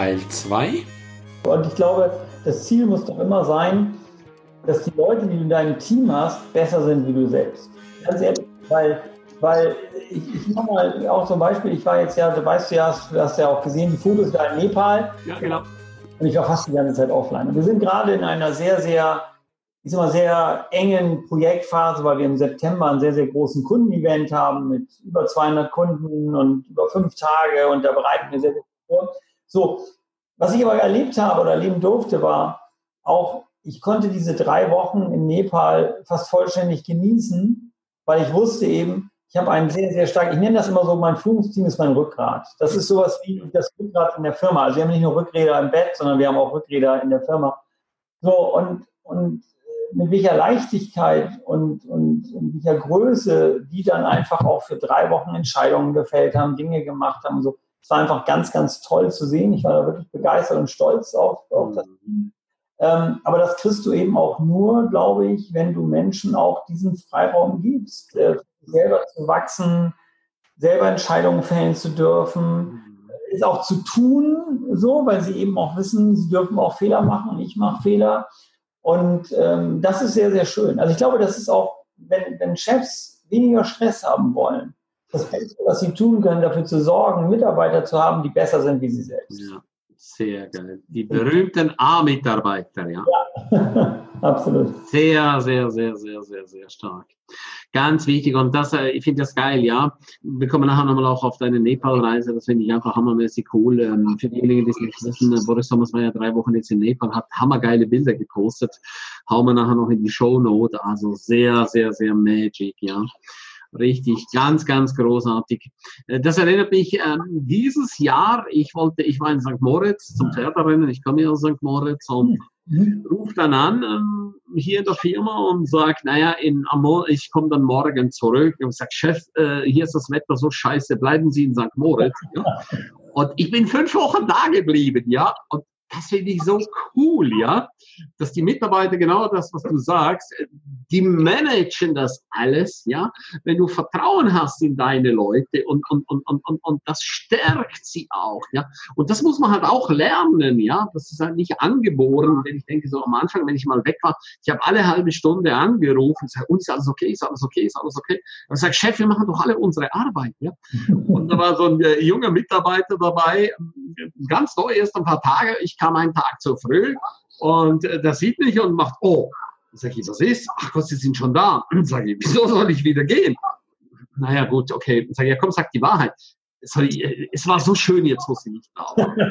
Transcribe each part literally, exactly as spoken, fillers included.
Teil zwei. Und ich glaube, das Ziel muss doch immer sein, dass die Leute, die du in deinem Team hast, besser sind wie du selbst. Ganz ehrlich, weil, weil ich, ich mache mal auch zum Beispiel, ich war jetzt ja, du weißt du ja, du hast ja auch gesehen, die Fotos da in Nepal. Ja, genau. Und ich war fast die ganze Zeit offline. Und wir sind gerade in einer sehr, sehr, ich sag mal, sehr engen Projektphase, weil wir im September einen sehr, sehr großen Kundenevent haben mit über zweihundert Kunden und über fünf Tage und da bereiten wir sehr, sehr viel vor. So, was ich aber erlebt habe oder erleben durfte, war auch, ich konnte diese drei Wochen in Nepal fast vollständig genießen, weil ich wusste eben, ich habe einen sehr, sehr stark, ich nenne das immer so, mein Führungsteam ist mein Rückgrat. Das ist sowas wie das Rückgrat in der Firma. Also wir haben nicht nur Rückräder im Bett, sondern wir haben auch Rückräder in der Firma. So, und, und mit welcher Leichtigkeit und, und, und welcher Größe die dann einfach auch für drei Wochen Entscheidungen gefällt haben, Dinge gemacht haben. So. Es war einfach ganz, ganz toll zu sehen. Ich war da wirklich begeistert und stolz auf, auf das Team. Ähm, aber das kriegst du eben auch nur, glaube ich, wenn du Menschen auch diesen Freiraum gibst, äh, selber zu wachsen, selber Entscheidungen fällen zu dürfen, ist auch zu tun, so, weil sie eben auch wissen, sie dürfen auch Fehler machen und ich mache Fehler. Und ähm, das ist sehr, sehr schön. Also ich glaube, das ist auch, wenn, wenn Chefs weniger Stress haben wollen, das Beste, was sie tun können, dafür zu sorgen, Mitarbeiter zu haben, die besser sind wie sie selbst. Ja, sehr geil. Die berühmten A-Mitarbeiter, ja. Ja, absolut. Sehr, sehr, sehr, sehr, sehr, sehr stark. Ganz wichtig. Und das, äh, ich finde das geil, ja. Wir kommen nachher nochmal auch auf deine Nepal-Reise. Das finde ich einfach hammermäßig cool. Ähm, für diejenigen, die es nicht wissen, Boris Thomas war ja drei Wochen jetzt in Nepal, hat hammergeile Bilder gepostet. Hauen wir nachher noch in die Shownote. Also sehr, sehr, sehr magic, ja. Richtig, ganz, ganz großartig. Das erinnert mich, ähm, dieses Jahr, ich wollte, ich war in Sankt Moritz zum Pferderennen, ich komme ja aus Sankt Moritz und mhm. rufe dann an, ähm, hier in der Firma und sage, naja, in, ich komme dann morgen zurück und sage, Chef, äh, hier ist das Wetter so scheiße, bleiben Sie in Sankt Moritz. Ja? Und ich bin fünf Wochen da geblieben, ja, und das finde ich so cool, ja, dass die Mitarbeiter genau das, was du sagst, die managen das alles, ja, wenn du Vertrauen hast in deine Leute und, und, und, und, und, und das stärkt sie auch, ja, und das muss man halt auch lernen, ja, das ist halt nicht angeboren, wenn ich denke, so am Anfang, wenn ich mal weg war, ich habe alle halbe Stunde angerufen, sage, uns ist alles okay, ist alles okay, ist alles okay, und ich sage, Chef, wir machen doch alle unsere Arbeit, ja, und da war so ein äh, junger Mitarbeiter dabei, ganz neu, erst ein paar Tage, ich kam einen Tag zu früh und äh, der sieht mich und macht, oh, sag ich, was ist? Ach Gott, Sie sind schon da. Sag ich, wieso soll ich wieder gehen? Naja, gut, okay. Sag ich, ja komm, sag die Wahrheit. Sag ich, es war so schön jetzt, wo Sie nicht da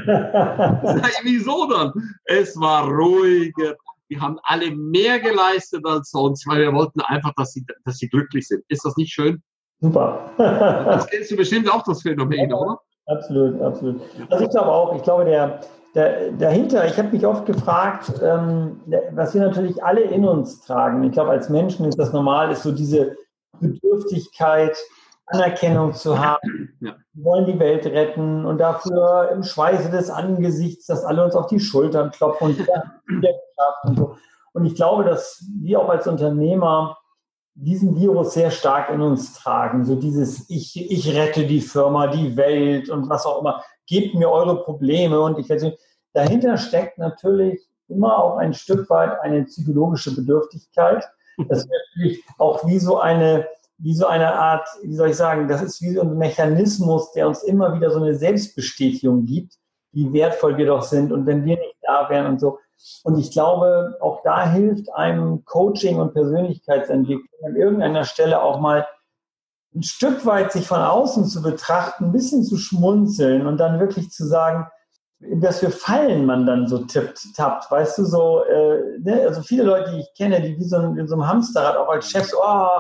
waren. Sag ich, wieso dann? Es war ruhiger. Wir haben alle mehr geleistet als sonst, weil wir wollten einfach, dass sie, dass sie glücklich sind. Ist das nicht schön? Super. Das kennst du bestimmt auch, das Phänomen, ja, oder? Absolut, absolut. Also ich glaube auch, ich glaube, der, der, dahinter, ich habe mich oft gefragt, ähm, was wir natürlich alle in uns tragen. Ich glaube, als Menschen ist das normal, ist so diese Bedürftigkeit, Anerkennung zu haben. Ja. Wir wollen die Welt retten und dafür im Schweiße des Angesichts, dass alle uns auf die Schultern klopfen und Wiederschaft und so. Und ich glaube, dass wir auch als Unternehmer diesen Virus sehr stark in uns tragen. So dieses, ich, ich rette die Firma, die Welt und was auch immer. Gebt mir eure Probleme. Und ich werde, dahinter steckt natürlich immer auch ein Stück weit eine psychologische Bedürftigkeit. Das ist natürlich auch wie so eine, wie so eine Art, wie soll ich sagen, das ist wie so ein Mechanismus, der uns immer wieder so eine Selbstbestätigung gibt, wie wertvoll wir doch sind und wenn wir nicht da wären und so. Und ich glaube, auch da hilft einem Coaching und Persönlichkeitsentwicklung an irgendeiner Stelle auch mal ein Stück weit sich von außen zu betrachten, ein bisschen zu schmunzeln und dann wirklich zu sagen, in was für Fallen man dann so tippt, tappt. Weißt du, so, äh, ne? Also viele Leute, die ich kenne, die wie so ein, in so einem Hamsterrad auch als Chef so, oh,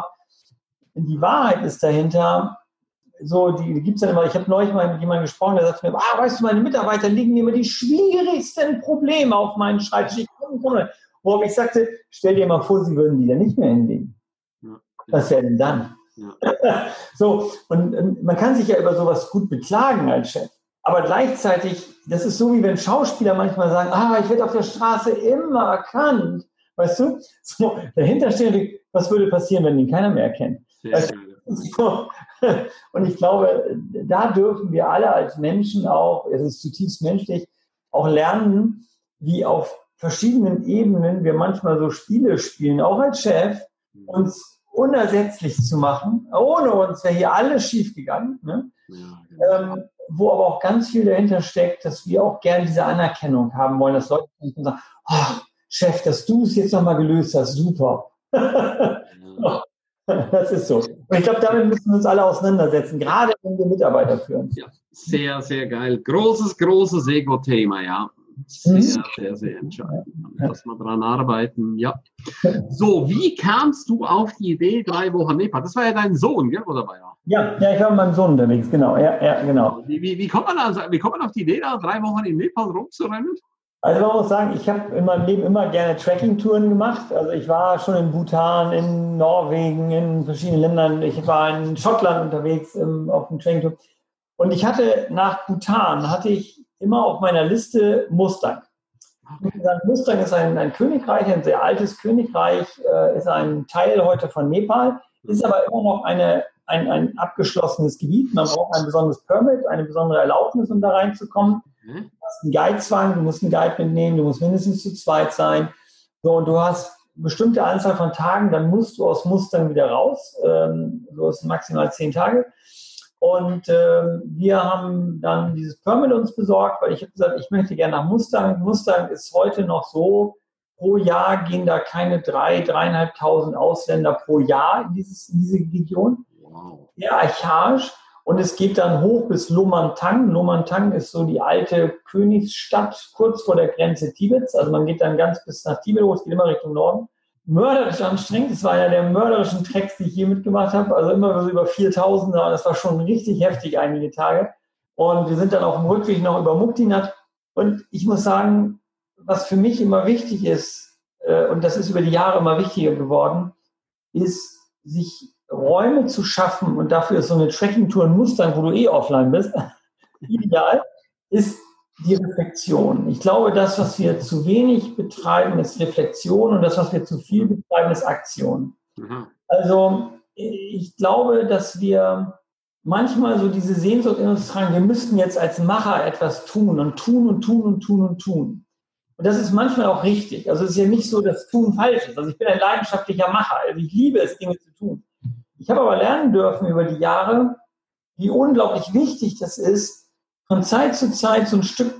die Wahrheit ist dahinter, so, die, die gibt es dann immer. Ich habe neulich mal mit jemandem gesprochen, der sagt mir, ah, weißt du, meine Mitarbeiter liegen mir immer die schwierigsten Probleme auf meinen Schreibtisch. Worauf ich sagte, stell dir mal vor, sie würden die dann nicht mehr hinlegen. Ja. Was wäre denn dann? Ja. So, und, und man kann sich ja über sowas gut beklagen als Chef. Aber gleichzeitig, das ist so, wie wenn Schauspieler manchmal sagen, ah, ich werde auf der Straße immer erkannt. Weißt du? So, dahinter steht, was würde passieren, wenn ihn keiner mehr erkennt? Weißt du? So. Und ich glaube, da dürfen wir alle als Menschen auch, es ist zutiefst menschlich, auch lernen, wie auf verschiedenen Ebenen wir manchmal so Spiele spielen, auch als Chef, uns unersetzlich zu machen. Ohne uns wäre hier alles schief gegangen. Ne? Ja, genau. ähm, wo aber auch ganz viel dahinter steckt, dass wir auch gerne diese Anerkennung haben wollen, dass Leute sagen, oh, Chef, dass du es jetzt nochmal gelöst hast, super. Ja. Das ist so. Und ich glaube, damit müssen wir uns alle auseinandersetzen, gerade wenn wir Mitarbeiter führen. Ja, sehr, sehr geil. Großes, großes Ego-Thema, ja. Sehr, mhm. sehr, sehr entscheidend. Ja. Dass wir daran arbeiten, ja. So, wie kamst du auf die Idee, drei Wochen Nepal? Das war ja dein Sohn, gell, wo dabei war? Ja, ja, ich war mit meinem Sohn unterwegs, genau. Ja, ja, genau. Wie, wie, wie, kommt man also, wie kommt man auf die Idee, da drei Wochen in Nepal rumzurennen? Also man muss sagen, ich habe in meinem Leben immer gerne Trekking-Touren gemacht. Also ich war schon in Bhutan, in Norwegen, in verschiedenen Ländern. Ich war in Schottland unterwegs um, auf dem Trekking-Tour. Und ich hatte nach Bhutan, hatte ich immer auf meiner Liste Mustang. Okay. Mustang ist ein, ein Königreich, ein sehr altes Königreich, äh, ist ein Teil heute von Nepal, ist aber immer noch eine, ein, ein abgeschlossenes Gebiet. Man braucht ein besonderes Permit, eine besondere Erlaubnis, um da reinzukommen. Du hast einen Guidezwang, du musst einen Guide mitnehmen, du musst mindestens zu zweit sein. So, und du hast eine bestimmte Anzahl von Tagen, dann musst du aus Mustang wieder raus. Ähm, so ist maximal zehn Tage. Und ähm, wir haben dann dieses Permit uns besorgt, weil ich habe gesagt, ich möchte gerne nach Mustang. Mustang ist heute noch so, pro Jahr gehen da keine drei, dreieinhalbtausend Ausländer pro Jahr in, dieses, in diese Region. Wow. Sehr archaisch. Und es geht dann hoch bis Lomantang. Lomantang ist so die alte Königsstadt kurz vor der Grenze Tibets. Also man geht dann ganz bis nach Tibet hoch, es geht immer Richtung Norden. Mörderisch anstrengend. Das war einer der mörderischen Treks, die ich je mitgemacht habe. Also immer so über viertausend. Das war schon richtig heftig einige Tage. Und wir sind dann auf dem Rückweg noch über Muktinath. Und ich muss sagen, was für mich immer wichtig ist, und das ist über die Jahre immer wichtiger geworden, ist, sich Räume zu schaffen, und dafür ist so eine Trekking-Tour in Mustang, wo du eh offline bist, ideal, ist die Reflexion. Ich glaube, das, was wir zu wenig betreiben, ist Reflexion, und das, was wir zu viel betreiben, ist Aktion. Mhm. Also ich glaube, dass wir manchmal so diese Sehnsucht in uns tragen, wir müssten jetzt als Macher etwas tun und tun und tun und tun und tun. Und das ist manchmal auch richtig. Also es ist ja nicht so, dass Tun falsch ist. Also ich bin ein leidenschaftlicher Macher. Also ich liebe es, Dinge zu tun. Ich habe aber lernen dürfen über die Jahre, wie unglaublich wichtig das ist, von Zeit zu Zeit so ein Stück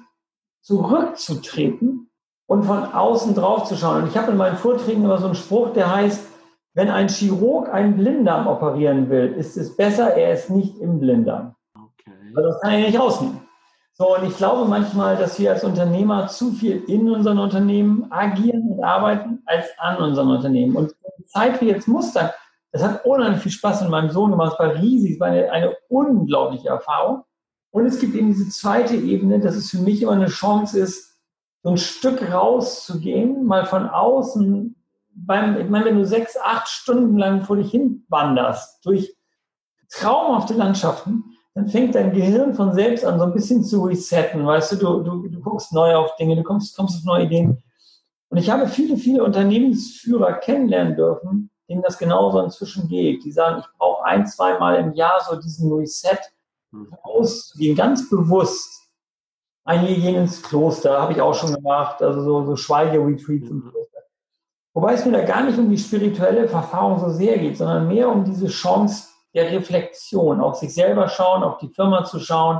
zurückzutreten und von außen drauf zu schauen. Und ich habe in meinen Vorträgen immer so einen Spruch, der heißt, wenn ein Chirurg einen Blinddarm operieren will, ist es besser, er ist nicht im Blinddarm. Okay. Also das kann er nicht rausnehmen. So, und ich glaube manchmal, dass wir als Unternehmer zu viel in unseren Unternehmen agieren und arbeiten, als an unseren Unternehmen. Und die Zeit wie jetzt Mustang, das hat unheimlich viel Spaß mit meinem Sohn gemacht. Es war riesig, es war eine, eine unglaubliche Erfahrung. Und es gibt eben diese zweite Ebene, dass es für mich immer eine Chance ist, so ein Stück rauszugehen, mal von außen, beim, ich meine, wenn du sechs, acht Stunden lang vor dich hin wanderst, durch traumhafte Landschaften, dann fängt dein Gehirn von selbst an, so ein bisschen zu resetten. Weißt du, du, du, du guckst neu auf Dinge, du kommst, kommst auf neue Ideen. Und ich habe viele, viele Unternehmensführer kennenlernen dürfen, denen das genauso inzwischen geht. Die sagen, ich brauche ein, zweimal im Jahr so diesen Reset, rauszugehen, ganz bewusst. Einige gehen ins Kloster, habe ich auch schon gemacht, also so, so Schweigeretreats im Kloster. Wobei es mir da gar nicht um die spirituelle Erfahrung so sehr geht, sondern mehr um diese Chance der Reflexion, auf sich selber schauen, auf die Firma zu schauen.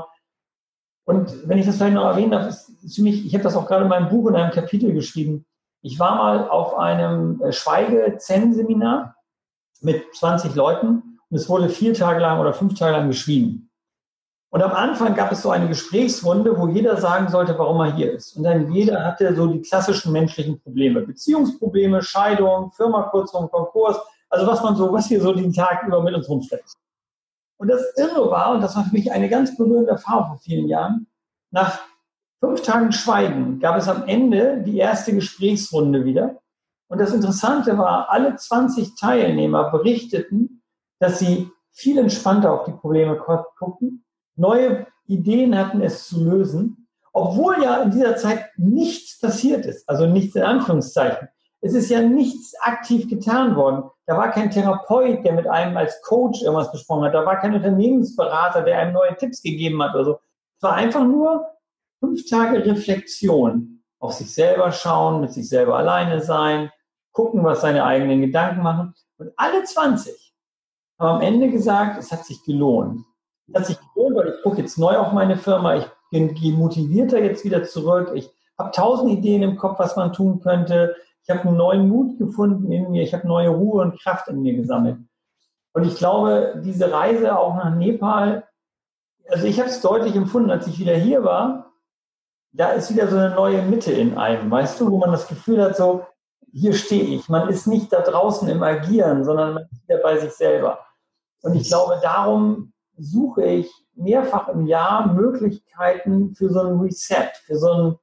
Und wenn ich das vielleicht noch erwähnen darf, ist für mich, ich habe das auch gerade in meinem Buch in einem Kapitel geschrieben. Ich war mal auf einem Schweige-Zen-Seminar mit zwanzig Leuten und es wurde vier Tage lang oder fünf Tage lang geschwiegen. Und am Anfang gab es so eine Gesprächsrunde, wo jeder sagen sollte, warum er hier ist. Und dann jeder hatte so die klassischen menschlichen Probleme. Beziehungsprobleme, Scheidung, Firmakürzung, Konkurs, also was man so, was wir so den Tag über mit uns rumschleppen. Und das Irre war, und das war für mich eine ganz berührende Erfahrung vor vielen Jahren, nach fünf Tagen Schweigen gab es am Ende die erste Gesprächsrunde wieder. Und das Interessante war, alle zwanzig Teilnehmer berichteten, dass sie viel entspannter auf die Probleme guckten, neue Ideen hatten, es zu lösen, obwohl ja in dieser Zeit nichts passiert ist, also nichts in Anführungszeichen. Es ist ja nichts aktiv getan worden. Da war kein Therapeut, der mit einem als Coach irgendwas besprochen hat. Da war kein Unternehmensberater, der einem neue Tipps gegeben hat oder so. Es war einfach nur fünf Tage Reflexion, auf sich selber schauen, mit sich selber alleine sein, gucken, was seine eigenen Gedanken machen. Und alle zwanzig haben am Ende gesagt, es hat sich gelohnt. Es hat sich gelohnt, weil ich gucke jetzt neu auf meine Firma, ich bin motivierter jetzt wieder zurück, ich habe tausend Ideen im Kopf, was man tun könnte, ich habe einen neuen Mut gefunden in mir, ich habe neue Ruhe und Kraft in mir gesammelt. Und ich glaube, diese Reise auch nach Nepal, also ich habe es deutlich empfunden, als ich wieder hier war, da ist wieder so eine neue Mitte in einem, weißt du, wo man das Gefühl hat, so, hier stehe ich. Man ist nicht da draußen im Agieren, sondern man ist wieder bei sich selber. Und ich glaube, darum suche ich mehrfach im Jahr Möglichkeiten für so ein Reset, für so ein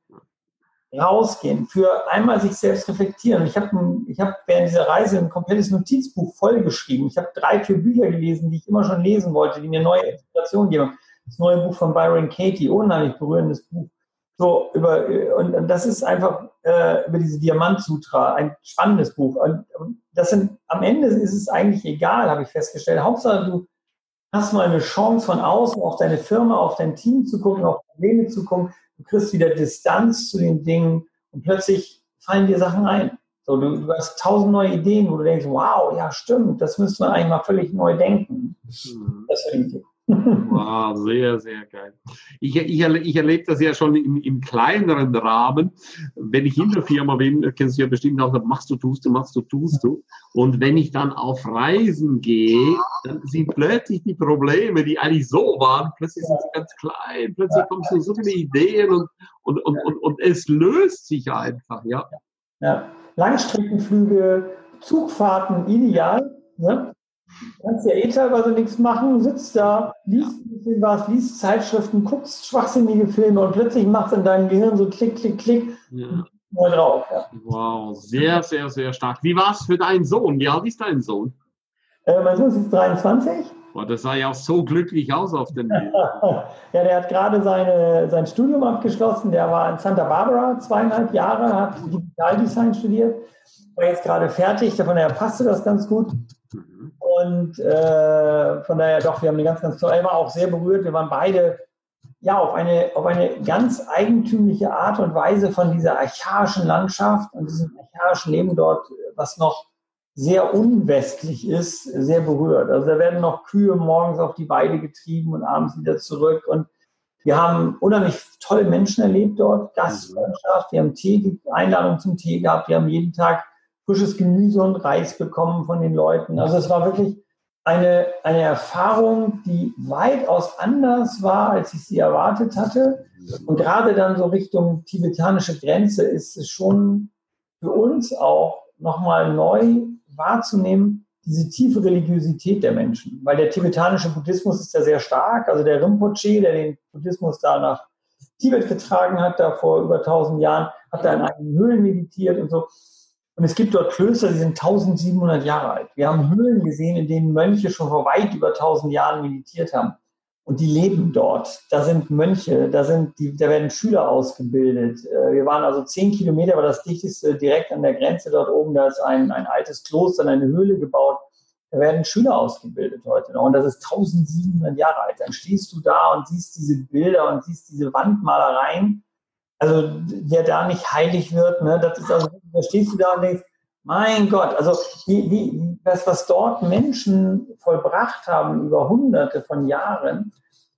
Rausgehen, für einmal sich selbst reflektieren. Ich habe ich hab während dieser Reise ein komplettes Notizbuch vollgeschrieben. Ich habe drei, vier Bücher gelesen, die ich immer schon lesen wollte, die mir neue Inspirationen geben. Das neue Buch von Byron Katie, unheimlich berührendes Buch. So, über, und, und das ist einfach äh, über diese Diamant-Sutra, ein spannendes Buch. Und das sind, am Ende ist es eigentlich egal, habe ich festgestellt. Hauptsache, du hast mal eine Chance von außen auf deine Firma, auf dein Team zu gucken, auf Probleme zu gucken. Du kriegst wieder Distanz zu den Dingen und plötzlich fallen dir Sachen ein. So, du, du hast tausend neue Ideen, wo du denkst, wow, ja stimmt, das müsste man eigentlich mal völlig neu denken. Mhm. Das finde ich. Wow, sehr, sehr geil. Ich, ich, ich erlebe das ja schon im, im kleineren Rahmen. Wenn ich in der Firma bin, kennst du ja bestimmt auch, machst du, tust du, machst du, tust du. Und wenn ich dann auf Reisen gehe, dann sind plötzlich die Probleme, die eigentlich so waren, plötzlich sind sie ganz klein, plötzlich kommen so, so viele Ideen und, und, und, und, und es löst sich einfach, ja. Ja. Langstreckenflüge, Zugfahrten, ideal, ne? Du kannst ja eh teilweise nichts machen, sitzt da, liest ein bisschen was, liest Zeitschriften, guckst schwachsinnige Filme und plötzlich macht es in deinem Gehirn so klick, klick, klick. Ja. Mal drauf. Ja. Wow, sehr, sehr, sehr stark. Wie war es für deinen Sohn? Wie alt ist dein Sohn? Äh, mein Sohn ist jetzt dreiundzwanzig. Boah, das sah ja auch so glücklich aus auf dem Bild. Ja, der hat gerade seine, sein Studium abgeschlossen. Der war in Santa Barbara zweieinhalb Jahre, hat Digitaldesign studiert, war jetzt gerade fertig. Von daher passte das ganz gut. Mhm. Und äh, von daher doch, wir haben eine ganz, ganz tolle, er war auch sehr berührt. Wir waren beide ja auf eine, auf eine ganz eigentümliche Art und Weise von dieser archaischen Landschaft und diesem archaischen Leben dort, was noch sehr unwestlich ist, sehr berührt. Also da werden noch Kühe morgens auf die Weide getrieben und abends wieder zurück. Und wir haben unheimlich tolle Menschen erlebt dort, Gastfreundschaft, wir haben Tee, Einladung zum Tee gehabt, wir haben jeden Tag frisches Gemüse und Reis bekommen von den Leuten. Also es war wirklich eine, eine Erfahrung, die weitaus anders war, als ich sie erwartet hatte. Und gerade dann so Richtung tibetanische Grenze ist es schon für uns auch nochmal neu wahrzunehmen, diese tiefe Religiosität der Menschen. Weil der tibetanische Buddhismus ist ja sehr stark. Also der Rinpoche, der den Buddhismus da nach Tibet getragen hat, da vor über tausend Jahren, hat da in eigenen Höhlen meditiert und so. Und es gibt dort Klöster, die sind tausendsiebenhundert Jahre alt. Wir haben Höhlen gesehen, in denen Mönche schon vor weit über tausend Jahren meditiert haben. Und die leben dort. Da sind Mönche, da, sind die, da werden Schüler ausgebildet. Wir waren also zehn Kilometer, war das dichteste direkt an der Grenze dort oben. Da ist ein, ein altes Kloster, eine Höhle gebaut. Da werden Schüler ausgebildet heute noch. Und das ist tausendsiebenhundert Jahre alt. Dann stehst du da und siehst diese Bilder und siehst diese Wandmalereien. Also wer da nicht heilig wird, ne, das ist also, da stehst du da und denkst, mein Gott, also wie, wie, das, was dort Menschen vollbracht haben über hunderte von Jahren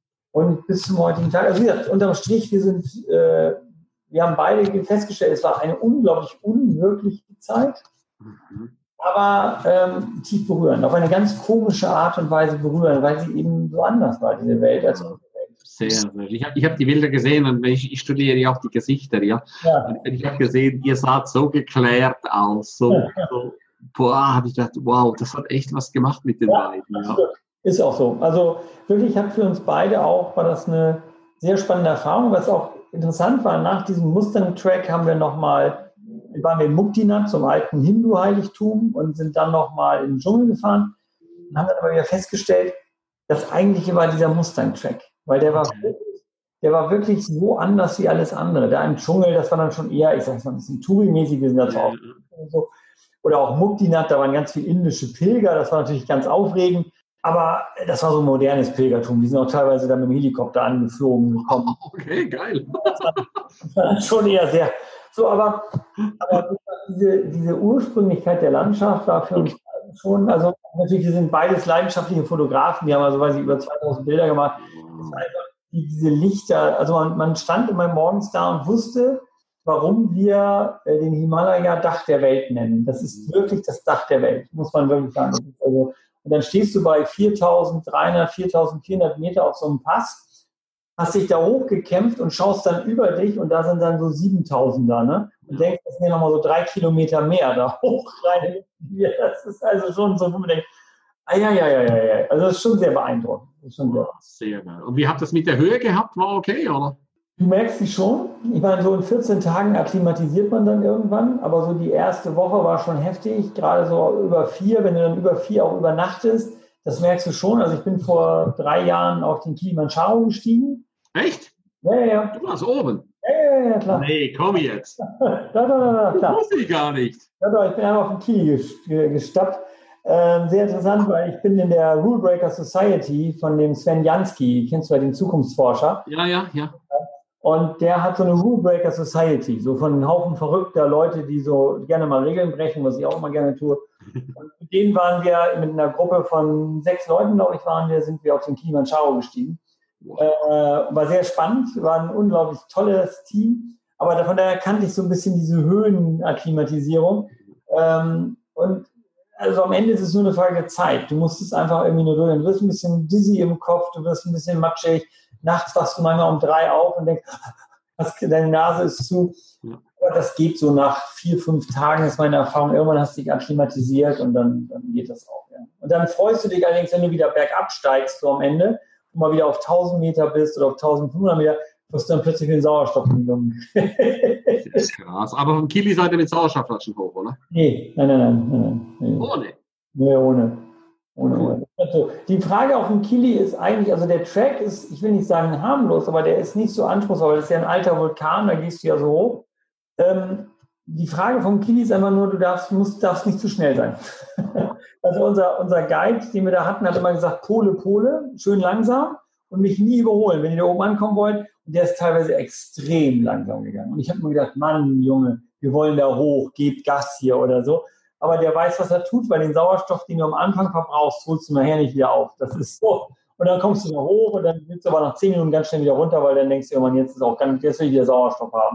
und bis zum heutigen Tag, also wie gesagt, unterm Strich, wir sind, äh, wir haben beide festgestellt, es war eine unglaublich unwirkliche Zeit, Mhm. aber ähm, tief berührend, auf eine ganz komische Art und Weise berührend, weil sie eben so anders war, diese Welt, als unsere Welt. Sehr, sehr. Ich habe ich hab die Bilder gesehen und ich, ich studiere ja auch die Gesichter, ja. Ja. Und ich habe gesehen, ihr saht so geklärt aus, so, so boah, habe ich gedacht, wow, das hat echt was gemacht mit den Ja, beiden. Ja. ist auch so. Also wirklich hat für uns beide auch, war das eine sehr spannende Erfahrung, was auch interessant war, nach diesem Mustang-Track haben wir nochmal, wir waren in Muktinath, zum alten Hindu-Heiligtum und sind dann nochmal in den Dschungel gefahren und haben dann aber wieder festgestellt, das eigentliche war dieser Mustang-Track, weil der war wirklich, der war wirklich so anders wie alles andere. Da im Dschungel, das war dann schon eher, ich sag mal, ein bisschen Touri-mäßig, wir sind da zwar auch so. Oder auch Muktinath, da waren ganz viele indische Pilger, das war natürlich ganz aufregend. Aber das war so ein modernes Pilgertum. Die sind auch teilweise dann mit dem Helikopter angeflogen gekommen. Okay, geil. Das war schon eher sehr. So, aber, aber diese, diese Ursprünglichkeit der Landschaft war für uns schon, also natürlich, wir sind beides leidenschaftliche Fotografen, die haben also, weiß ich, über zweitausend Bilder gemacht. Das war einfach die, diese Lichter, also man, man stand immer morgens da und wusste, warum wir äh, den Himalaya Dach der Welt nennen. Das ist wirklich das Dach der Welt, muss man wirklich sagen. Das ist also, und dann stehst du bei viertausenddreihundert, viertausendvierhundert Meter auf so einem Pass, hast dich da hochgekämpft und schaust dann über dich und da sind dann so siebentausender, ne? Und denkst, das sind ja nochmal so drei Kilometer mehr da hoch rein. Das ist also schon so, wo man denkt, ah, ja, ja, ja, ja, ja. Also das ist schon sehr beeindruckend. Das ist schon sehr, sehr geil. Und wie habt ihr das mit der Höhe gehabt? War okay, oder? Du merkst sie schon. Ich meine, so in vierzehn Tagen akklimatisiert man dann irgendwann, aber so die erste Woche war schon heftig, gerade so über vier, wenn du dann über vier auch übernachtest, das merkst du schon. Also ich bin vor drei Jahren auf den Kilimanjaro gestiegen. Echt? Ja, ja, ja. Du warst oben? Ja, ja, ja, klar. Nee, komm jetzt. Da, da, da, da, das wusste ich gar nicht. Ja, da, ich bin einfach auf den Kili gestappt. Ähm, sehr interessant, weil ich bin in der Rule Breaker Society von dem Sven Jansky, kennst du ja den Zukunftsforscher? Ja, ja, ja. Und der hat so eine Rule Breaker Society, so von einem Haufen verrückter Leute, die so gerne mal Regeln brechen, was ich auch immer gerne tue. Und mit denen waren wir mit einer Gruppe von sechs Leuten, glaube ich, waren wir, sind wir auf den Kilimanjaro gestiegen. Wow. Äh, war sehr spannend, war ein unglaublich tolles Team. Aber von daher kannte ich so ein bisschen diese Höhenakklimatisierung. Ähm, und also am Ende ist es nur eine Frage der Zeit. Du musst es einfach irgendwie nur durch. Du wirst ein bisschen dizzy im Kopf, du wirst ein bisschen matschig. Nachts wachst du manchmal um drei auf und denkst, deine Nase ist zu. Ja. Aber das geht so nach vier, fünf Tagen, ist meine Erfahrung. Irgendwann hast du dich akklimatisiert und dann, dann geht das auch. Ja. Und dann freust du dich allerdings, wenn du wieder bergab steigst, so am Ende, und mal wieder auf tausend Meter bist oder auf tausendfünfhundert Meter, wirst du dann plötzlich den Sauerstoff in die Lungen. Das ist krass. Aber vom Kili seid ihr mit Sauerstoffflaschen hoch, oder? Nee, nein, nein, nein. nein, nein. Ohne? Nee, ohne. Ohne, ohne. Also, die Frage auf dem Kili ist eigentlich, also der Track ist, ich will nicht sagen harmlos, aber der ist nicht so anspruchsvoll, das ist ja ein alter Vulkan, da gehst du ja so hoch. Ähm, die Frage vom Kili ist einfach nur, du darfst, musst, darfst nicht zu schnell sein. Also unser, unser Guide, den wir da hatten, hat immer gesagt, Pole, Pole, schön langsam und mich nie überholen, wenn ihr da oben ankommen wollt. Und der ist teilweise extrem langsam gegangen. Und ich habe mir gedacht, Mann, Junge, wir wollen da hoch, gebt Gas hier oder so. Aber der weiß, was er tut, weil den Sauerstoff, den du am Anfang verbrauchst, holst du nachher nicht wieder auf. Das ist so. Und dann kommst du da hoch und dann willst du aber nach zehn Minuten ganz schnell wieder runter, weil dann denkst du irgendwann, jetzt ist auch ganz, jetzt will ich wieder Sauerstoff haben.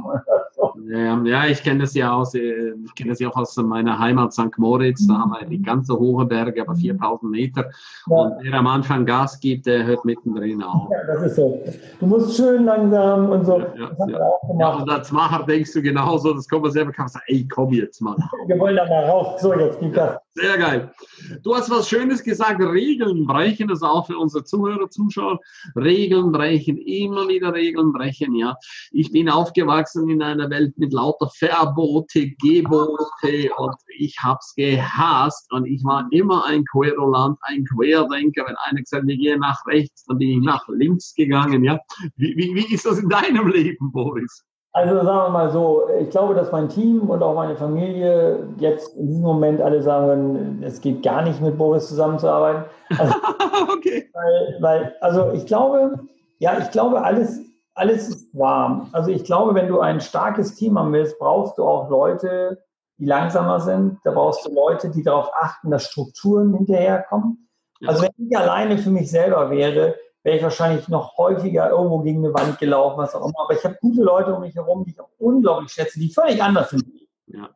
Ja, ja, ich kenne das ja aus, ich kenne das ja auch aus meiner Heimat Sankt Moritz. Da haben wir die ganze hohe Berge, aber viertausend Meter. Ja. Und wer am Anfang Gas gibt, der hört mittendrin auf. Ja, das ist so. Du musst schön langsam und so. Ja, ja, das ja. Auch gemacht. Ja, und als Macher denkst du genauso, das kommt man selber, kann man sagen, ey, komm jetzt mal. Wir wollen da mal rauf. So, jetzt geht das. Sehr geil. Du hast was Schönes gesagt, Regeln brechen, das ist auch für unsere Zuhörer, Zuschauer. Regeln brechen, immer wieder Regeln brechen, ja. Ich bin aufgewachsen in einer Welt mit lauter Verbote, Gebote und ich hab's gehasst und ich war immer ein Querulant, ein Querdenker. Wenn einer gesagt hat, wir gehen nach rechts, dann bin ich nach links gegangen, ja. Wie, wie, wie ist das in deinem Leben, Boris? Also sagen wir mal so, ich glaube, dass mein Team und auch meine Familie jetzt in diesem Moment alle sagen, es geht gar nicht mit Boris zusammenzuarbeiten. Also, okay. Weil, weil, also ich glaube, ja, ich glaube, alles, alles ist warm. Also ich glaube, wenn du ein starkes Team haben willst, brauchst du auch Leute, die langsamer sind. Da brauchst du Leute, die darauf achten, dass Strukturen hinterherkommen. Ja. Also wenn ich alleine für mich selber wäre, wäre ich wahrscheinlich noch häufiger irgendwo gegen eine Wand gelaufen, was auch immer. Aber ich habe gute Leute um mich herum, die ich auch unglaublich schätze, die völlig anders sind. Ja.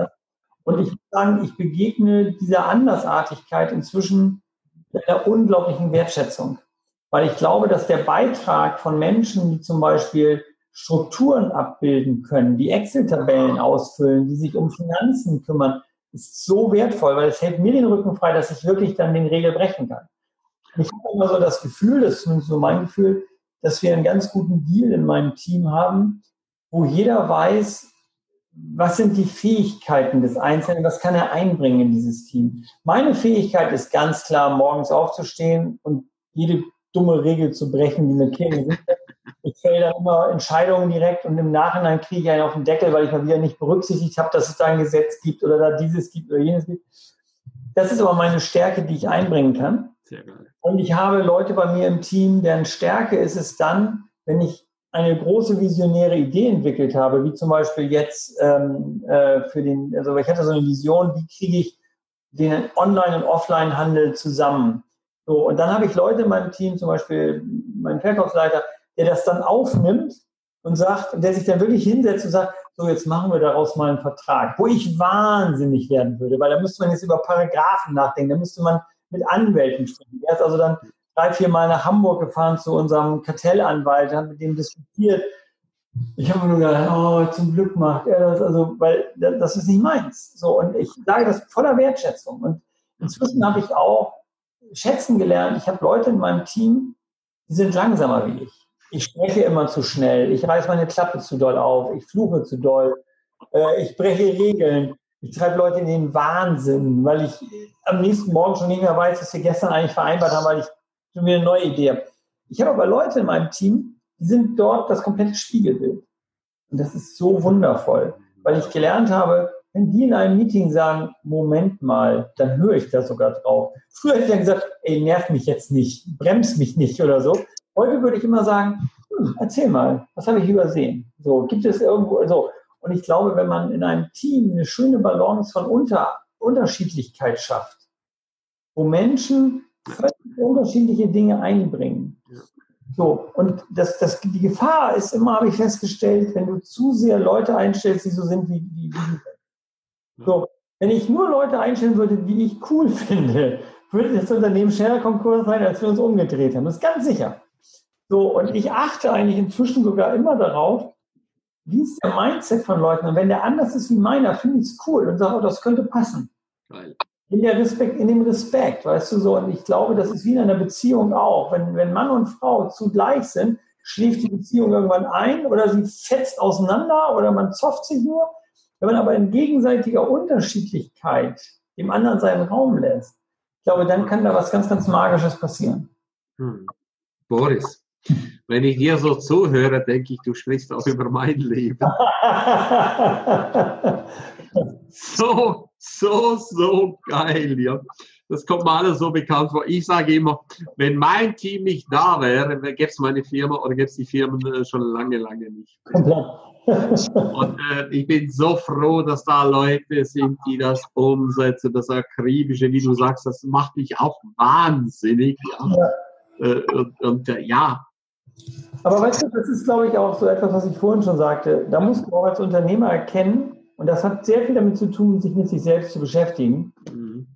Und ich muss sagen, ich begegne dieser Andersartigkeit inzwischen mit einer unglaublichen Wertschätzung. Weil ich glaube, dass der Beitrag von Menschen, die zum Beispiel Strukturen abbilden können, die Excel-Tabellen ausfüllen, die sich um Finanzen kümmern, ist so wertvoll, weil es hält mir den Rücken frei, dass ich wirklich dann den Regel brechen kann. Ich habe immer so das Gefühl, das ist zumindest so mein Gefühl, dass wir einen ganz guten Deal in meinem Team haben, wo jeder weiß, was sind die Fähigkeiten des Einzelnen, was kann er einbringen in dieses Team. Meine Fähigkeit ist ganz klar, morgens aufzustehen und jede dumme Regel zu brechen, die mir käme. Ich fälle dann immer Entscheidungen direkt und im Nachhinein kriege ich einen auf den Deckel, weil ich mal wieder nicht berücksichtigt habe, dass es da ein Gesetz gibt oder da dieses gibt oder jenes gibt. Das ist aber meine Stärke, die ich einbringen kann. Sehr geil. Und ich habe Leute bei mir im Team, deren Stärke ist es dann, wenn ich eine große visionäre Idee entwickelt habe, wie zum Beispiel jetzt ähm, äh, für den, also ich hatte so eine Vision, wie kriege ich den Online- und Offline-Handel zusammen. So, und dann habe ich Leute in meinem Team, zum Beispiel meinen Verkaufsleiter, der das dann aufnimmt und sagt, der sich dann wirklich hinsetzt und sagt, so, jetzt machen wir daraus mal einen Vertrag, wo ich wahnsinnig werden würde, weil da müsste man jetzt über Paragraphen nachdenken, da müsste man mit Anwälten sprechen. Er ist also dann drei, vier Mal nach Hamburg gefahren zu unserem Kartellanwalt, hat mit dem diskutiert. Ich habe nur gedacht, oh, zum Glück macht er das, also, weil das ist nicht meins. So, und ich sage das voller Wertschätzung. Und inzwischen habe ich auch schätzen gelernt, ich habe Leute in meinem Team, die sind langsamer wie ich. Ich spreche immer zu schnell, ich reiße meine Klappe zu doll auf, ich fluche zu doll, äh, ich breche Regeln, ich treibe Leute in den Wahnsinn, weil ich am nächsten Morgen schon nicht mehr weiß, was wir gestern eigentlich vereinbart haben, weil ich schon wieder eine neue Idee habe. Ich habe aber Leute in meinem Team, die sind dort das komplette Spiegelbild. Und das ist so wundervoll, weil ich gelernt habe, wenn die in einem Meeting sagen, Moment mal, dann höre ich da sogar drauf. Früher hätte ich dann gesagt, ey, nerv mich jetzt nicht, bremst mich nicht oder so. Heute würde ich immer sagen, hm, erzähl mal, was habe ich übersehen? So, gibt es irgendwo, so. Und ich glaube, wenn man in einem Team eine schöne Balance von Unter, Unterschiedlichkeit schafft, wo Menschen völlig unterschiedliche Dinge einbringen. So, und das, das, die Gefahr ist immer, habe ich festgestellt, wenn du zu sehr Leute einstellst, die so sind wie, wie, wie du bist. So, wenn ich nur Leute einstellen würde, die ich cool finde, würde das Unternehmen schneller Konkurs sein, als wir uns umgedreht haben. Das ist ganz sicher. So, und ich achte eigentlich inzwischen sogar immer darauf, wie ist der Mindset von Leuten. Und wenn der anders ist wie meiner, finde ich es cool und sage, oh, das könnte passen. Geil. In der Respekt, in dem Respekt, weißt du so. Und ich glaube, das ist wie in einer Beziehung auch. Wenn, wenn Mann und Frau zu gleich sind, schläft die Beziehung irgendwann ein oder sie fetzt auseinander oder man zofft sich nur. Wenn man aber in gegenseitiger Unterschiedlichkeit dem anderen seinen Raum lässt, ich glaube, dann kann da was ganz, ganz Magisches passieren. Hm. Boris, wenn ich dir so zuhöre, denke ich, du sprichst auch über mein Leben. So, so, so geil, ja. Das kommt mir alles so bekannt vor. Ich sage immer, wenn mein Team nicht da wäre, gäbe es meine Firma oder gäbe es die Firmen schon lange, lange nicht. Und äh, ich bin so froh, dass da Leute sind, die das umsetzen, das Akribische, wie du sagst, das macht mich auch wahnsinnig. Ja. Ja. Äh, und und äh, ja. Aber weißt du, das ist, glaube ich, auch so etwas, was ich vorhin schon sagte. Da musst du auch als Unternehmer erkennen, und das hat sehr viel damit zu tun, sich mit sich selbst zu beschäftigen, mhm.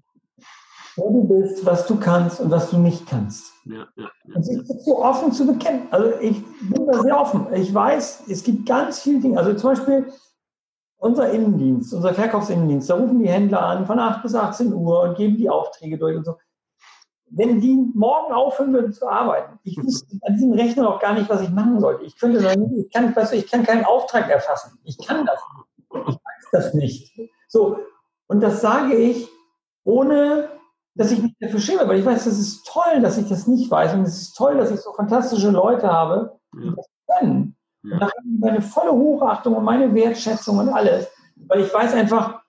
wo du bist, was du kannst und was du nicht kannst. Ja, ja, ja, und sich so offen zu bekennen. Also ich bin da sehr offen. Ich weiß, es gibt ganz viele Dinge. Also zum Beispiel unser Innendienst, unser Verkaufsinnendienst, da rufen die Händler an von acht bis achtzehn Uhr und geben die Aufträge durch und so. Wenn die morgen aufhören würden zu arbeiten, ich wüsste an diesem Rechner noch gar nicht, was ich machen sollte. Ich könnte noch nie, ich kann, weißt du, ich kann keinen Auftrag erfassen. Ich kann das nicht. Ich weiß das nicht. So, und das sage ich, ohne dass ich mich dafür schäme, weil ich weiß, das ist toll, dass ich das nicht weiß und es ist toll, dass ich so fantastische Leute habe, die das können. Und da habe ich meine volle Hochachtung und meine Wertschätzung und alles, weil ich weiß einfach,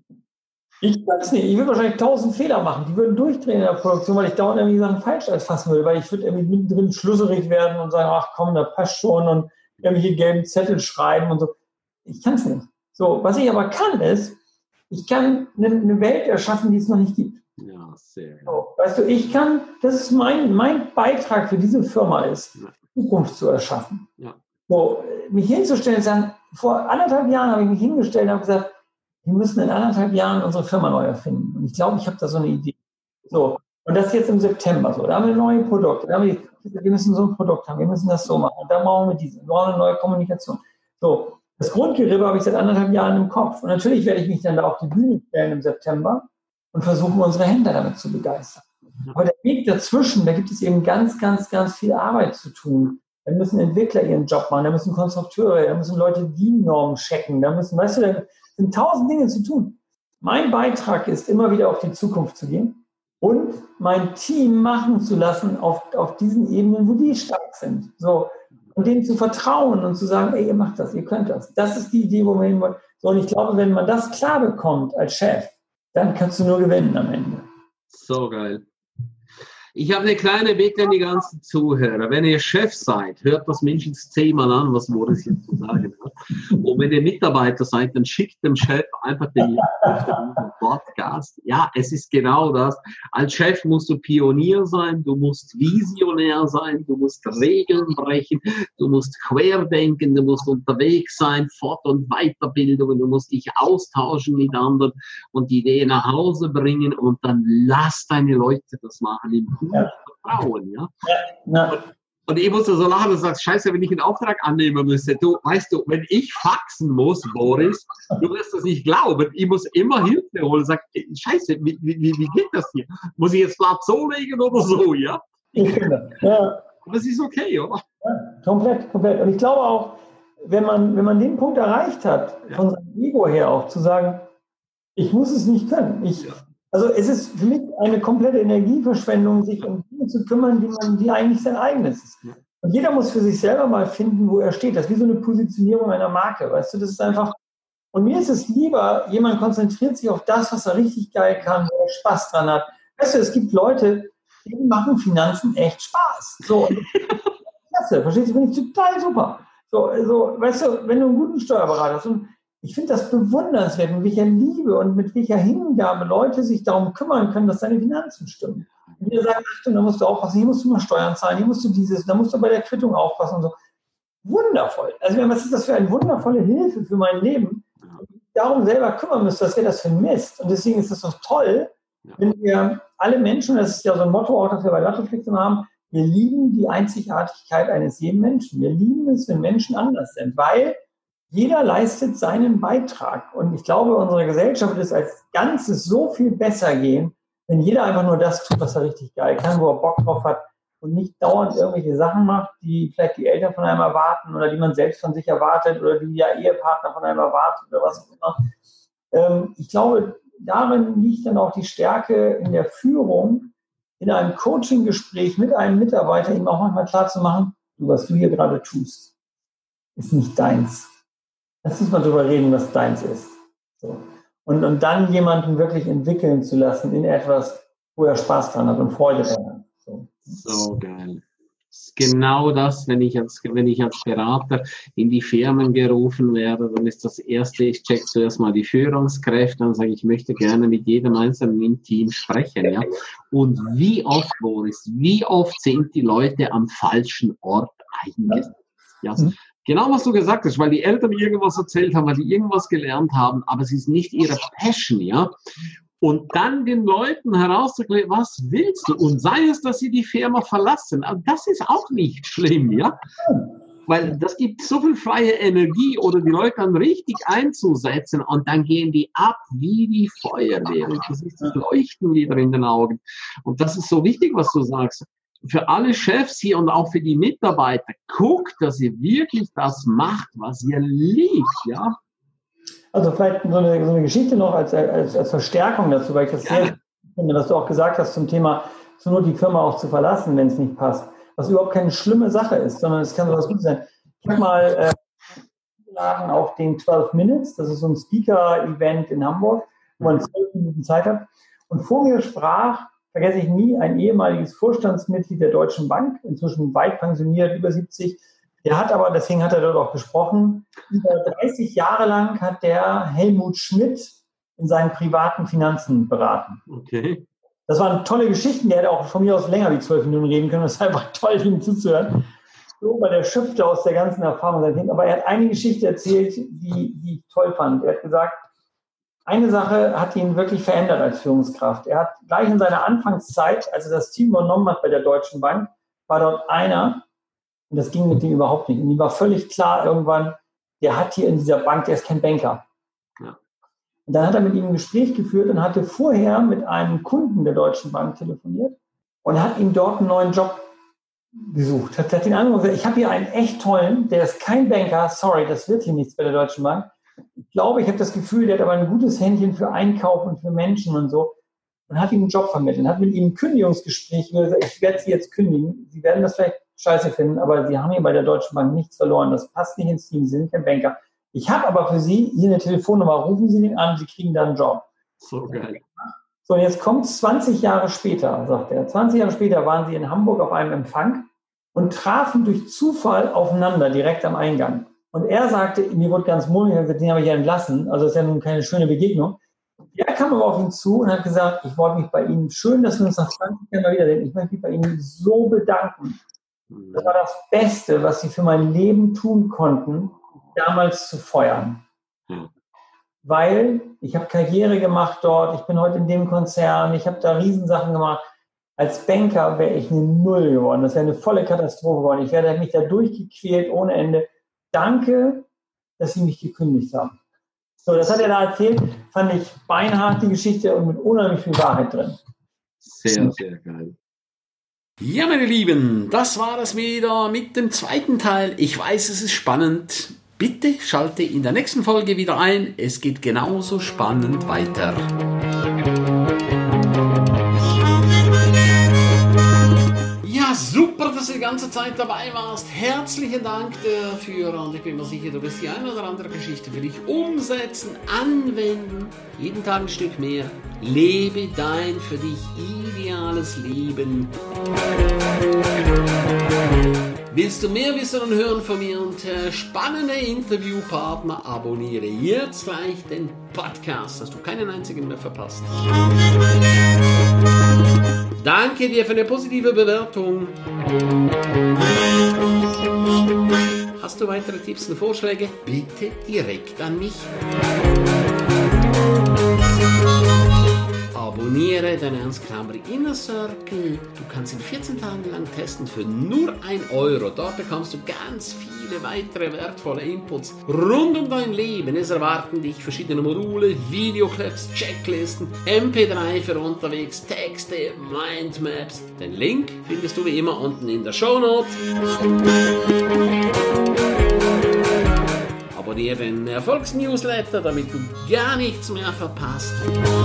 ich kann es nicht. Ich würde wahrscheinlich tausend Fehler machen. Die würden durchdrehen in der Produktion, weil ich dauernd irgendwie Sachen falsch erfassen würde, weil ich würde irgendwie mittendrin schlüsserig werden und sagen, ach komm, das passt schon und irgendwelche gelben Zettel schreiben und so. Ich kann es nicht. So, was ich aber kann, ist, ich kann eine, eine Welt erschaffen, die es noch nicht gibt. Ja, sehr. So, weißt du, ich kann, das ist mein, mein Beitrag für diese Firma ist, ja. Zukunft zu erschaffen. Ja. So, mich hinzustellen und sagen, vor anderthalb Jahren habe ich mich hingestellt und habe gesagt, wir müssen in anderthalb Jahren unsere Firma neu erfinden. Und ich glaube, ich habe da so eine Idee. So, und das jetzt im September so. Da haben wir neue Produkte. Da haben wir, wir müssen so ein Produkt haben, wir müssen das so machen. Und da brauchen wir diese, wir brauchen eine neue Kommunikation. So, das Grundgeribbe habe ich seit anderthalb Jahren im Kopf. Und natürlich werde ich mich dann da auf die Bühne stellen im September und versuchen, unsere Händler damit zu begeistern. Aber der Weg dazwischen, da gibt es eben ganz, ganz, ganz viel Arbeit zu tun. Da müssen Entwickler ihren Job machen, da müssen Konstrukteure, da müssen Leute D I N-Normen checken, da müssen, weißt du, da sind tausend Dinge zu tun. Mein Beitrag ist, immer wieder auf die Zukunft zu gehen und mein Team machen zu lassen auf, auf diesen Ebenen, wo die stark sind. So, und denen zu vertrauen und zu sagen, ey, ihr macht das, ihr könnt das. Das ist die Idee, wo wir hin wollen. So, und ich glaube, wenn man das klar bekommt als Chef, dann kannst du nur gewinnen am Ende. So geil. Ich habe eine kleine Bitte an die ganzen Zuhörer. Wenn ihr Chef seid, hört das mindestens zehnmal an, was Boris jetzt zu sagen hat. Und wenn ihr Mitarbeiter seid, dann schickt dem Chef einfach den Link zu diesem Podcast. Ja, es ist genau das. Als Chef musst du Pionier sein, du musst visionär sein, du musst Regeln brechen, du musst querdenken, du musst unterwegs sein, Fort- und Weiterbildungen, du musst dich austauschen mit anderen und die Idee nach Hause bringen und dann lass deine Leute das machen. Im ja. Vertrauen, ja. ja, ja. Und, und ich musste so lachen und sagst, scheiße, wenn ich einen Auftrag annehmen müsste, du, weißt du, wenn ich faxen muss, Boris, du wirst das nicht glauben, ich muss immer Hilfe holen und sag, scheiße, wie, wie, wie geht das hier? Muss ich jetzt Blatt so legen oder so, ja? Ich finde, ja. Aber es ist okay, oder? Ja, komplett, komplett. Und ich glaube auch, wenn man, wenn man den Punkt erreicht hat, ja. von seinem Ego her auch, zu sagen, ich muss es nicht können, ich ja. Also es ist für mich eine komplette Energieverschwendung, sich um Dinge zu kümmern, die man, die eigentlich sein eigenes ist. Und jeder muss für sich selber mal finden, wo er steht. Das ist wie so eine Positionierung einer Marke, weißt du, das ist einfach, und mir ist es lieber, jemand konzentriert sich auf das, was er richtig geil kann, wo er Spaß dran hat. Weißt du, es gibt Leute, denen machen Finanzen echt Spaß. So, klasse, verstehst du, finde ich total super. So, so, weißt du, wenn du einen guten Steuerberater hast, und ich finde das bewundernswert, mit welcher Liebe und mit welcher Hingabe Leute sich darum kümmern können, dass deine Finanzen stimmen. Und jeder sagt, Achtung, da musst du aufpassen, hier musst du mal Steuern zahlen, hier musst du dieses, da musst du bei der Quittung aufpassen und so. Wundervoll. Also was ist das für eine wundervolle Hilfe für mein Leben? Und ich darum selber kümmern müsste, was wäre das für ein Mist? Und deswegen ist es so toll, wenn wir alle Menschen, das ist ja so ein Motto auch, das wir bei Lottoflix haben, wir lieben die Einzigartigkeit eines jeden Menschen. Wir lieben es, wenn Menschen anders sind, weil jeder leistet seinen Beitrag. Und ich glaube, unsere Gesellschaft wird es als Ganzes so viel besser gehen, wenn jeder einfach nur das tut, was er richtig geil kann, wo er Bock drauf hat und nicht dauernd irgendwelche Sachen macht, die vielleicht die Eltern von einem erwarten oder die man selbst von sich erwartet oder die der Ehepartner von einem erwartet oder was auch immer. Ähm, ich glaube, darin liegt dann auch die Stärke in der Führung, in einem Coaching-Gespräch mit einem Mitarbeiter ihm auch manchmal klar zu machen, du, was du hier gerade tust, ist nicht deins. Lass uns mal drüber reden, was deins ist. So. Und, und dann jemanden wirklich entwickeln zu lassen in etwas, wo er Spaß dran hat und Freude dran hat. So, so geil. Das ist genau das, wenn ich als, wenn ich als Berater in die Firmen gerufen werde, dann ist das Erste, ich check zuerst mal die Führungskräfte und sage, ich möchte gerne mit jedem Einzelnen im Team sprechen. Ja? Und wie oft, Boris, wie oft sind die Leute am falschen Ort eingesetzt? Ja? Mhm. Genau, was du gesagt hast, weil die Eltern irgendwas erzählt haben, weil die irgendwas gelernt haben, aber es ist nicht ihre Passion, ja. Und dann den Leuten herauszuklären, was willst du? Und sei es, dass sie die Firma verlassen, aber das ist auch nicht schlimm, ja. Weil das gibt so viel freie Energie oder die Leute dann richtig einzusetzen und dann gehen die ab wie die Feuerwehr. Und das ist das Leuchten wieder in den Augen. Und das ist so wichtig, was du sagst. Für alle Chefs hier und auch für die Mitarbeiter, guckt, dass ihr wirklich das macht, was ihr liebt, ja? Also vielleicht so eine, so eine Geschichte noch als, als, als Verstärkung dazu, weil ich das sehr finde, was du auch gesagt hast zum Thema, zur Not die Firma auch zu verlassen, wenn es nicht passt. Was überhaupt keine schlimme Sache ist, sondern es kann sowas Gutes sein. Ich habe mal äh, eingeladen auf den zwölf Minutes, das ist so ein Speaker-Event in Hamburg, wo man zwölf Minuten Zeit hat. Und vor mir sprach, vergesse ich nie, ein ehemaliges Vorstandsmitglied der Deutschen Bank, inzwischen weit pensioniert, über siebzig. Der hat aber, deswegen hat er dort auch gesprochen, über dreißig Jahre lang hat der Helmut Schmidt in seinen privaten Finanzen beraten. Okay. Das waren tolle Geschichten, der hätte auch von mir aus länger wie zwölf Minuten reden können. Das ist einfach toll, ihm zuzuhören. So, weil der schöpfte aus der ganzen Erfahrung. Aber er hat eine Geschichte erzählt, die, die ich toll fand. Er hat gesagt, eine Sache hat ihn wirklich verändert als Führungskraft. Er hat gleich in seiner Anfangszeit, als er das Team übernommen hat bei der Deutschen Bank, war dort einer, und das ging mit dem überhaupt nicht. Und ihm war völlig klar irgendwann, der hat hier in dieser Bank, der ist kein Banker. Ja. Und dann hat er mit ihm ein Gespräch geführt und hatte vorher mit einem Kunden der Deutschen Bank telefoniert und hat ihm dort einen neuen Job gesucht. Hat, hat ihn angerufen und gesagt, ich habe hier einen echt tollen, der ist kein Banker, sorry, das wird hier nichts bei der Deutschen Bank. Ich glaube, ich habe das Gefühl, der hat aber ein gutes Händchen für Einkauf und für Menschen und so. Und hat ihm einen Job vermittelt. Hat mit ihm ein Kündigungsgespräch gesagt, ich werde Sie jetzt kündigen. Sie werden das vielleicht scheiße finden, aber Sie haben hier bei der Deutschen Bank nichts verloren. Das passt nicht ins Team, Sie sind kein Banker. Ich habe aber für Sie hier eine Telefonnummer. Rufen Sie den an, Sie kriegen dann einen Job. So geil. So, und jetzt kommt es zwanzig Jahre später, sagt er. zwanzig Jahre später waren sie in Hamburg auf einem Empfang und trafen durch Zufall aufeinander direkt am Eingang. Und er sagte, mir wurde ganz mulmig, den habe ich ja entlassen, also das ist ja nun keine schöne Begegnung. Er kam aber auf ihn zu und hat gesagt, ich wollte mich bei Ihnen, schön, dass wir uns nach zwanzig Jahren mal wiedersehen, ich möchte mich bei Ihnen so bedanken. Das war das Beste, was Sie für mein Leben tun konnten, damals zu feuern. Hm. Weil ich habe Karriere gemacht dort, ich bin heute in dem Konzern, ich habe da Riesensachen gemacht. Als Banker wäre ich eine Null geworden, das wäre eine volle Katastrophe geworden. Ich wäre mich da durchgequält ohne Ende. Danke, dass Sie mich gekündigt haben. So, das hat er da erzählt, fand ich beinhart die Geschichte und mit unheimlich viel Wahrheit drin. Sehr, sehr geil. Ja, meine Lieben, das war es wieder mit dem zweiten Teil. Ich weiß, es ist spannend. Bitte schalte in der nächsten Folge wieder ein. Es geht genauso spannend weiter. Ja, super, dass du die ganze Zeit dabei warst. Herzlichen Dank dafür und ich bin mir sicher, du wirst die eine oder andere Geschichte für dich umsetzen, anwenden. Jeden Tag ein Stück mehr. Lebe dein für dich ideales Leben. Willst du mehr wissen und hören von mir und äh, spannende Interviewpartner? Abonniere jetzt gleich den Podcast, dass du keinen einzigen mehr verpasst. Danke dir für eine positive Bewertung. Hast du weitere Tipps und Vorschläge? Bitte direkt an mich. Abonniere den Ernst Kramri Inner Circle. Du kannst ihn vierzehn Tage lang testen für nur ein Euro. Dort bekommst du ganz viele weitere wertvolle Inputs rund um dein Leben. Es erwarten dich verschiedene Module, Videoclips, Checklisten, M P drei für unterwegs, Texte, Mindmaps. Den Link findest du wie immer unten in der Shownote. Abonniere den Erfolgsnewsletter, damit du gar nichts mehr verpasst.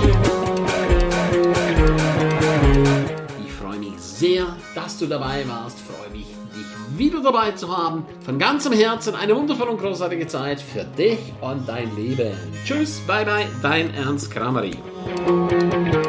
Ich freue mich sehr, dass du dabei warst. Ich freue mich, dich wieder dabei zu haben. Von ganzem Herzen eine wundervolle und großartige Zeit für dich und dein Leben. Tschüss, bye bye, dein Ernst Kramri.